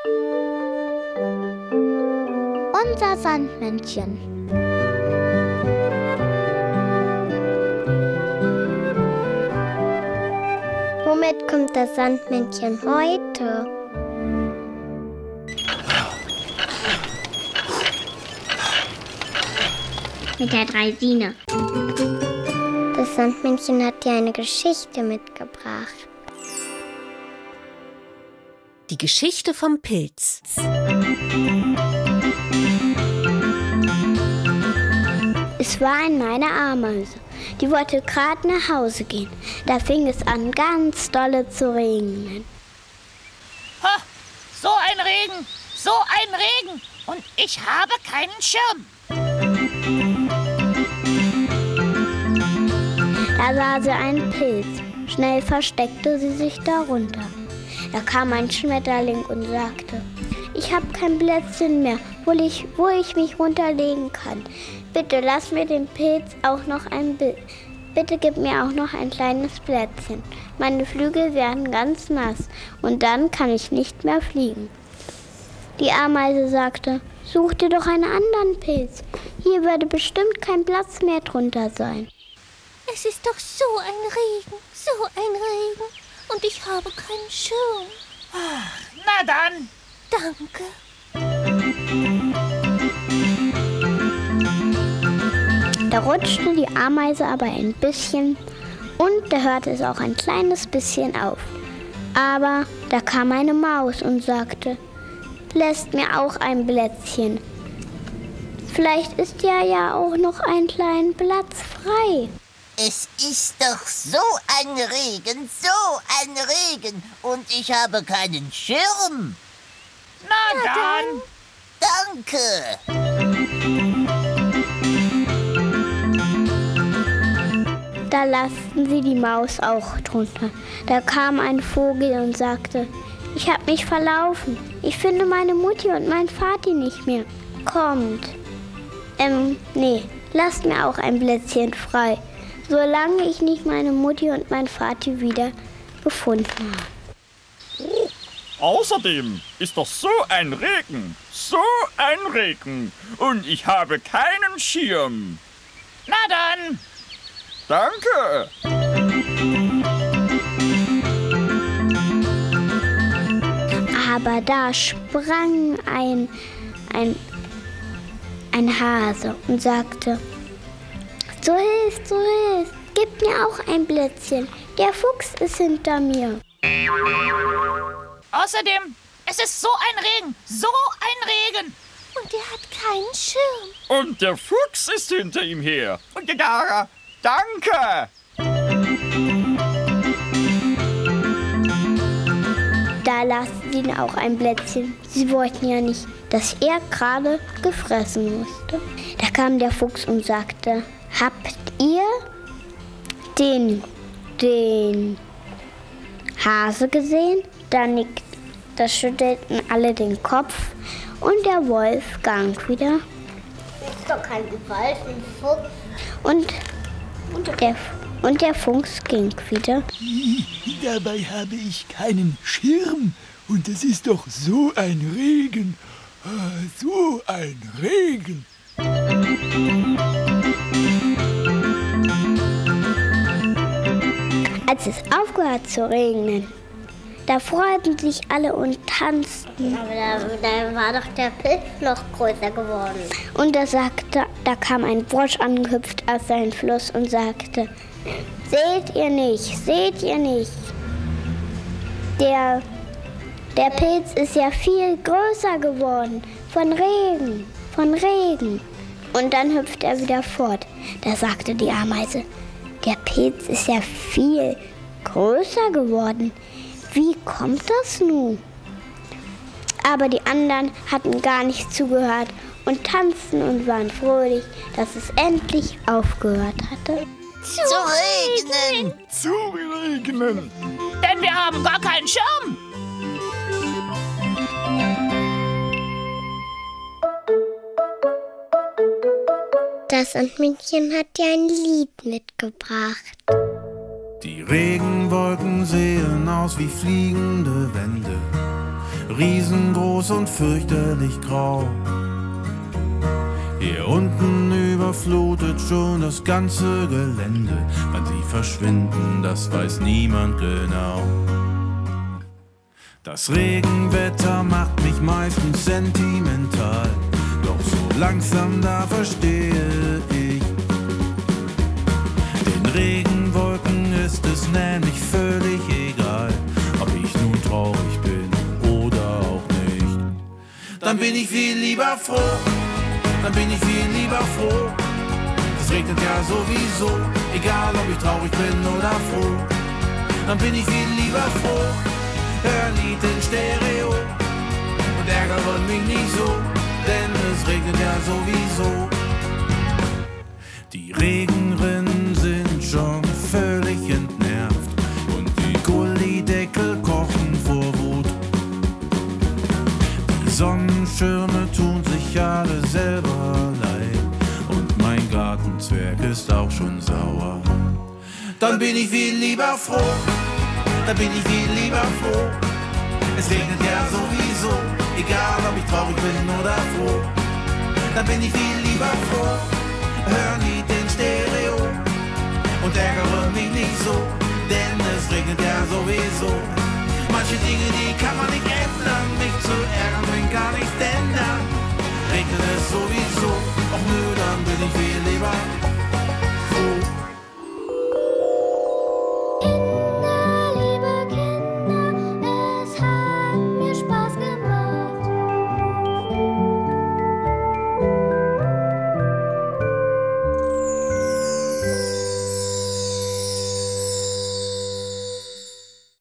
Unser Sandmännchen. Womit kommt das Sandmännchen heute? Mit der Draisine. Das Sandmännchen hat dir eine Geschichte mitgebracht. Die Geschichte vom Pilz. Es war einmal eine Ameise. Die wollte gerade nach Hause gehen. Da fing es an, ganz dolle zu regnen. Ha, so ein Regen, so ein Regen. Und ich habe keinen Schirm. Da sah sie einen Pilz. Schnell versteckte sie sich darunter. Da kam ein Schmetterling und sagte: Ich habe kein Plätzchen mehr, wo ich mich runterlegen kann. Bitte lass mir den Pilz auch noch Bitte gib mir auch noch ein kleines Plätzchen. Meine Flügel werden ganz nass und dann kann ich nicht mehr fliegen. Die Ameise sagte: Such dir doch einen anderen Pilz. Hier würde bestimmt kein Platz mehr drunter sein. Es ist doch so ein Regen, so ein Regen. Und ich habe keinen Schirm. Na dann. Danke. Da rutschte die Ameise aber ein bisschen und da hörte es auch ein kleines bisschen auf. Aber da kam eine Maus und sagte: Lässt mir auch ein Plätzchen. Vielleicht ist ja auch noch ein kleiner Platz frei. Es ist doch so ein Regen, und ich habe keinen Schirm. Na dann. Danke. Da lasten sie die Maus auch drunter. Da kam ein Vogel und sagte: Ich habe mich verlaufen. Ich finde meine Mutti und mein Vati nicht mehr. Kommt. Lasst mir auch ein Plätzchen frei. Solange ich nicht meine Mutti und mein Vati wieder gefunden habe. Außerdem ist doch so ein Regen, und ich habe keinen Schirm. Na dann. Danke. Aber da sprang ein Hase und sagte: So hilf, gib mir auch ein Plätzchen. Der Fuchs ist hinter mir. Außerdem, es ist so ein Regen. Und er hat keinen Schirm. Und der Fuchs ist hinter ihm her. Und ja, danke. Da lassen sie ihn auch ein Plätzchen. Sie wollten ja nicht, dass er gerade gefressen musste. Da kam der Fuchs und sagte: Habt ihr den Hase gesehen? Da schüttelten alle den Kopf und der Wolfgang wieder. Das ist doch kein Wolf, ein Fuchs. Und der Fuchs ging wieder. Dabei habe ich keinen Schirm und es ist doch so ein Regen. So ein Regen. Als es aufgehört zu regnen, da freuten sich alle und tanzten. Aber da war doch der Pilz noch größer geworden. Und da kam ein Frosch angehüpft aus seinem Fluss und sagte: Seht ihr nicht? Der Pilz ist ja viel größer geworden. Von Regen. Und dann hüpft er wieder fort. Da sagte die Ameise: Der Pilz ist ja viel größer geworden. Wie kommt das nun? Aber die anderen hatten gar nicht zugehört und tanzten und waren fröhlich, dass es endlich aufgehört hatte. Zu regnen. Denn wir haben gar keinen Schirm. Das Sandmännchen hat dir ein Lied mitgebracht. Die Regenwolken sehen aus wie fliegende Wände. riesengroß und fürchterlich grau. Hier unten überflutet schon das ganze Gelände. Wann sie verschwinden, das weiß niemand genau. Das Regenwetter macht mich meistens sentimental, doch so langsam da verstehe ich. Den Regenwolken ist es nämlich völlig egal, ob ich nun traurig bin oder auch nicht. Dann bin ich viel lieber froh, dann bin ich viel lieber froh. Es regnet ja sowieso, egal ob ich traurig bin oder froh. Dann bin ich viel lieber froh, hör ein Lied in Stereo und ärgere mich nicht so, denn es regnet ja sowieso. Die Regenrinnen sind schon völlig entnervt und die Gullideckel kochen vor Wut. Die Sonnenschirme tun sich alle selber leid und mein Gartenzwerg ist auch schon sauer. Dann bin ich viel lieber froh, dann bin ich viel lieber froh. Es regnet ja sowieso, egal ob ich traurig bin oder froh. Dann bin ich viel lieber froh, hör ein Lied in Stereo und ärgere mich nicht so, denn es regnet ja sowieso. Manche Dinge, die kann man nicht ändern, mich zu ärgern, wenn gar nichts ändern, regnet es sowieso.